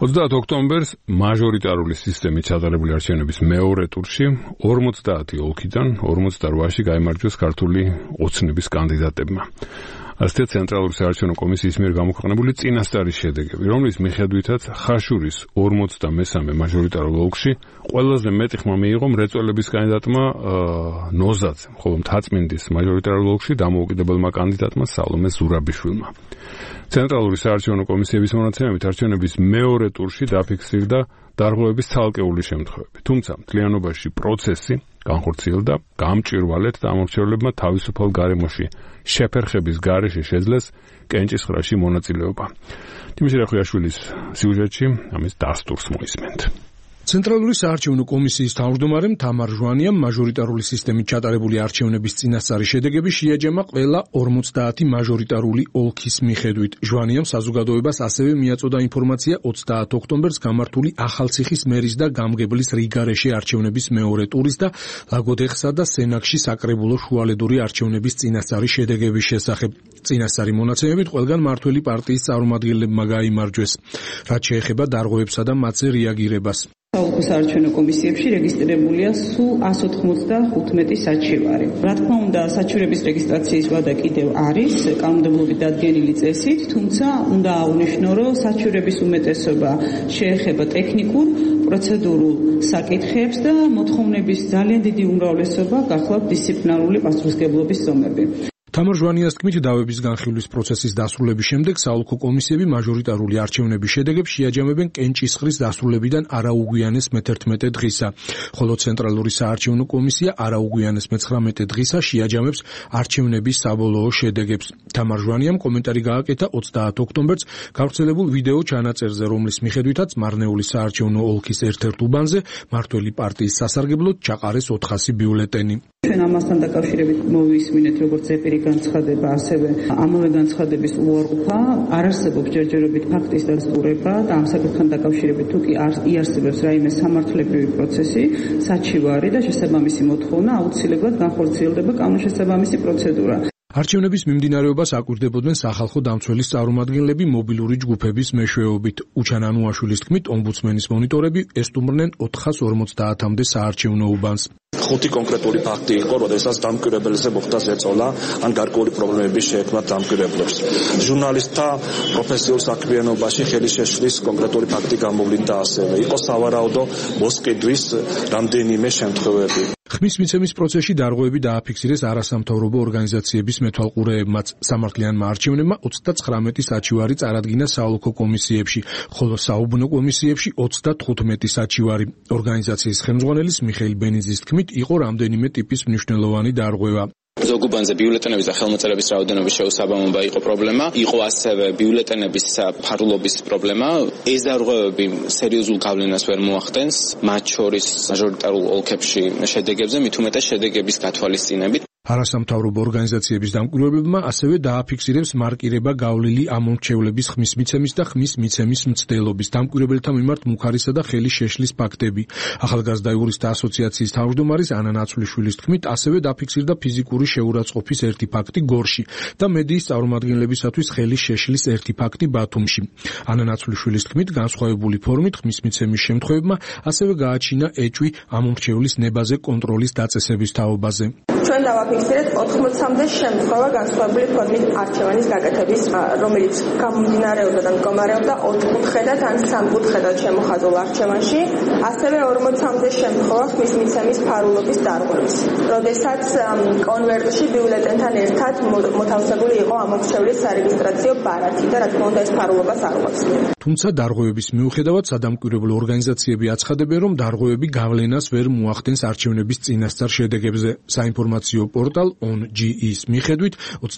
30 ოქტომბერს მაჟორიტარული სისტემით ჩატარებული არჩევნების მეორე ტურში 50 ოლქიდან 48-ში გაიმარჯვეს ქართული ოცნების კანდიდატებმა. ასეთი ცენტრალური საარჩევნო კომისიის მიერ გამოქვეყნებული წინასწარი შედეგები, რომლის მიხედვითაც ხაშურის 53 მაჟორიტარულ ოლქში ყველაზე მეტი ხმა მიიღო მრეწველების კანდიდატმა ნოზაძემ, ხოლო მთაწმინდის მაჟორიტარულ ოლქში დამოუკიდებელმა კანდიდატმა სალომე ზურაბიშვილმა. ცენტრალური საარჩევნო კომისიების მონაცემებით არჩევნების მეორე ტურში დაფიქსირდა დარღვევების ცალკეული შემთხვევები. თუმცა მთლიანობაში პროცესი განხორციელდა გამჭვირვალედ და ამორჩევლებმა თავისუფალ გარემოში შეფერხების გარეშე შეძლეს კენჭისყრაში მონაწილეობა. თიმიშ რახვიაშვილის სიუჟეტში ამის დასტურს მოისმენთ. ცენტრალური საარჩევნო კომისიის თავმჯდომარემ თამარ ჟვანიამ მაჟორიტარული სისტემით ჩატარებული არჩევნების წინასწარი შედეგები შეაჯამა ყველა 50 მაჟორიტარული ოლქის მიხედვით. ჟვანიამ საზოგადოებას ასევე მიაწოდა ინფორმაცია 30 ოქტომბერს გამართული ახალციხის მერის და გამგებლის რიგარეშე არჩევნების მეორე ტურის და ლაგოდეხსა და სენაკში საკრებულო შუალედური არჩევნების წინასწარი შედეგების შესახებ. წინასწარი მონაცემებით ყველგან მართველი პარტიის წარმომადგენლებმა გაიმარჯვეს. რაც შეეხება დარღვევებსა და მათზე რეაგირებას. საოლქო საარჩევნო კომისიებში რეგისტრირებულია სულ 195 საჩივარი. რა თქმა უნდა, საჩივრების რეგისტრაციის ვადა კიდევ არის კანონმდებლობით დადგენილი წესით, თუმცა უნდა აღვნიშნო, რომ საჩივრების უმეტესობა შეეხება ტექნიკურ, პროცედურულ საკითხებს და მოთხოვნების ძალიან დიდი უმრავლესობა გახლავთ დისციპლინარული პასუხისმგებლობის ზომები. თამარ ჟვანიას თქმით, დავების განხილვის პროცესის დასრულების შემდეგ საოლქო კომისიები მაჟორიტარული არჩევნების შედეგებს შეაჯამებენ კენჭისყრის დასრულებიდან არაუგვიანეს მე-11 დღისა, ხოლო ცენტრალური საარჩევნო კომისია არაუგვიანეს მე-19 დღისა შეაჯამებს არჩევნების საბოლოო შედეგებს. თამარ ჟვანიამ კომენტარი გააკეთა 30 ოქტომბერს გავრცელებულ ვიდეო ჩანაწერზე, რომლის მიხედვითაც მარნეული საარჩევნო ოლქის ერთ-ერთ უბანზე მართველი პარტიის სასარგებლოდ ჩაყარეს 400 ბიულეტენი. ჩვენ ამასთან დაკავშირებით მოვისმინეთ როგორც ზეპირი განცხადება, ასევე ამავე განცხადების უარყოფა, არ არსებობს ჯერჯერობით ფაქტის დასტურება და ამ საკითხთან დაკავშირებით თუ კი იარსებებს რაიმე სამართლებრივი პროცესი, საჩივარი და შესაბამისი მოთხოვნა, აუცილებლად განხორციელდება კანონშესაბამისი პროცედურა. არჩევნების მიმდინარეობას აკვირდებოდნენ სახალხო დამცველის წარმომადგენლები მობილური ჯგუფების მეშვეობით. უჩან ანუაშვილის თქმით, ომბუდსმენის მონიტორები ესტუმრნენ 450-მდე საარჩევნო უბანს. 5 კონკრეტული ფაქტი იყო, როდესაც დამკვირვებელზე მოხდა ზეწოლა ან გარკვეული პრობლემები შეექმნა დამკვირვებლებს. ჟურნალისტთა პროფესიულ საქმიანობაში ხელი შეშლის კონკრეტული ფაქტი გამოვლინდა ასევე. იყო სავარაუდო მოსყიდვის რამდენიმე შემთხვევები. ხმის მიცემის პროცესში დარღვევები დააფიქსირეს არასამთავრობო ორგანიზაციების მეთვალყურეებმაც. სამართლიანმა არჩევნებმა 39 საჩივარი წარადგინა საოლქო კომისიებში, ხოლო საუბნო კომისიებში 35 საჩივარი. ორგანიზაციის ხელმძღვანელის მიხეილ ბენიძის თქმით, იყო რამდენიმე ტიპის მნიშვნელოვანი დარღვევა. ზოგ უბანზე ბიულეტენების და ხელმოწერების რაოდენობის შეუსაბამობა იყო პრობლემა, იყო ასევე ბიულეტენების ფარულობის პრობლემა. ეს დარღვევები სერიოზულ გავლენას ვერ მოახდენს, მათ შორის მაჟორიტარულ ოლქებში შედეგებზე, მით უმეტეს შედეგების გათვალისწინებით. არასამთავრობო ორგანიზაციების დამკვირვებლებმა ასევე დააფიქსირებს მარკირება გავლილი ამორჩევლების ხმის მიცემის და ხმის მიცემის მცდელობის, დამკვირვებელთა მიმართ მუხარისა და ხელის შეშლის ფაქტები. ახალგაზრდა იურისტთა ასოციაციის თავმჯდომარის ანა ნაცვლიშვილის თქმით, ასევე დაფიქსირდა ფიზიკური შეურაცხყოფის ერთი ფაქტი გორში და მედიის წარმომადგენლებისათვის ხელის შეშლის ერთი ფაქტი ბათუმში. ანა ნაცვლიშვილის თქმით, განსხვავებული ფორმით ხმის მიცემის შემთხვევებმა ასევე გააჩინა ეჭვი ამორჩევლის ნებაზე კონტროლის დაწესების თაობაზე. ჩვენ დავაფიქსირეთ 80-მდე შემთხვევა განსხვავებული ფორმით არჩევანის გაკეთების, რომელიც გამომდინარეობდა და მდგომარეობდა 4-კუთხედად ან 3-კუთხედად შემოხაზულ არჩევანში, ასევე 40-მდე შემთხვევა ხმის მიცემის ფარულობის დარღვევის, როდესაც კონვერტში ბიულეტენთან ერთად მოთავსებული იყო ამორჩევლის სარეგისტრაციო ბარათი და რა თქმა უნდა ეს ფარულობას არ უხსნიდა. თუმცა დარღვევების მიუხედავად სადამკვირვებლო ორგანიზაციები აცხადებენ, რომ დარღვევები გავლენას ვერ მოახდენს არჩევნების წინასწარ შედეგებზე. საინფორმაციო პორტალ ONGE-ის მიხედვით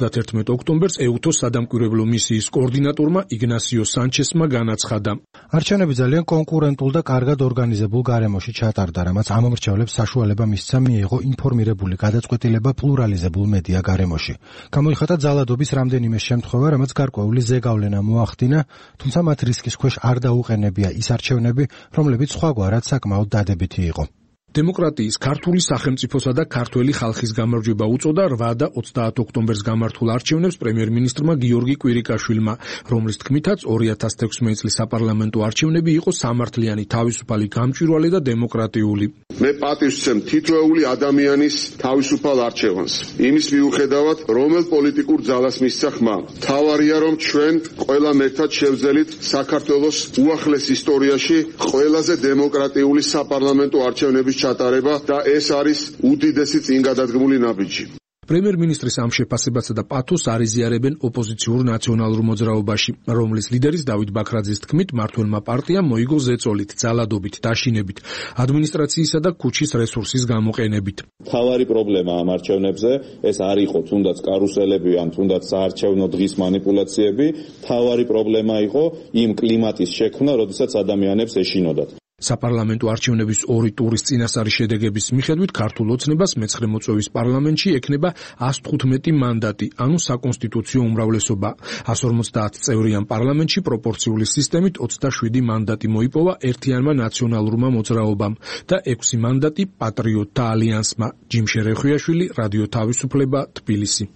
31 ოქტომბერს EUTO-ს სადამკვირვებლო მისიის კოორდინატორმა იგნასიო სანჩესმა განაცხადა. არჩევნები ძალიან კონკურენტულ და კარგად ორგანიზებულ გარემოში ჩატარდა, რამაც ამომრჩევლებს საშუალება მისცა მიიღო ინფორმირებული გადაწყვეტილება პლურალიზებულ მედია გარემოში. გამოიხატა ძალადობის რამდენიმე შემთხვევა, რამაც გარკვეული ზეგავლენა მოახდინა, თუმცა მათ რისკის ქვეშ არ დაუყენებია ის არჩევნები, რომლებიც სხვაგვარად საკმაოდ დადებითი იყო. დემოკრატიის ქართული სახელმწიფოსა და ქართველი ხალხის გამარჯვება უწოდა 8 და 30 ოქტომბერს გამართულ არჩევნებს პრემიერ-მინისტრმა გიორგი კვირიკაშვილმა, რომლის თქმითაც 2016 წლის საპარლამენტო არჩევნები იყო სამართლიანი, თავისუფალი, გამჭვირვალე და დემოკრატიული. მე პატივს ვცემ თითოეული ადამიანის თავისუფალ არჩევანს. იმის მიუხედავად, რომელ პოლიტიკურ ძალას მისცა ხმა. თავარია, რომ ჩვენ ყველა ერთად შევძელით საქართველოს უახლეს ისტორიაში ყველაზე დემოკრატიული საპარლამენტო არჩევნების ჩატარება და ეს არის უდიდესი წინგადადგმული ნაბიჯი. პრემიერ-მინისტრის ამ შეფასებასა და პათოსს არ იზიარებენ ოპოზიციურ ნაციონალურ მოძრაობაში, რომლის ლიდერის დავით ბაქრაძის თქმით, მმართველმა პარტიამ მოიგო ზეწოლით, ძალადობით, დაშინებით, ადმინისტრაციისა და ქუჩის რესურსის გამოყენებით. თავარი პრობლემა ამ არჩევნებზე ეს არ იყო თუნდაც კარუსელები ან თუნდაც საარჩევნო დღის манипуляციები, თავარი პრობლემა იყო იმ კლიმატის შექმნა, როდესაც ადამიანებს ეშინოდათ. საპარლამენტო არჩევნების 2 ტურის წინასწარი შედეგების მიხედვით ქართულ ოცნებას მე-9 მოწვევის პარლამენტში ექნება 115 მანდატი, ანუ საკონსტიტუციო უმრავლესობა. 150 წევრიან პარლამენტში პროპორციული სისტემით 27 მანდატი მოიპოვა ერთიანმა ნაციონალურმა მოძრაობამ და 6 მანდატი პატრიოტთა ალიანსმა. ჯიმშე რეხვიაშვილი, რადიო თავისუფლება, თბილისი.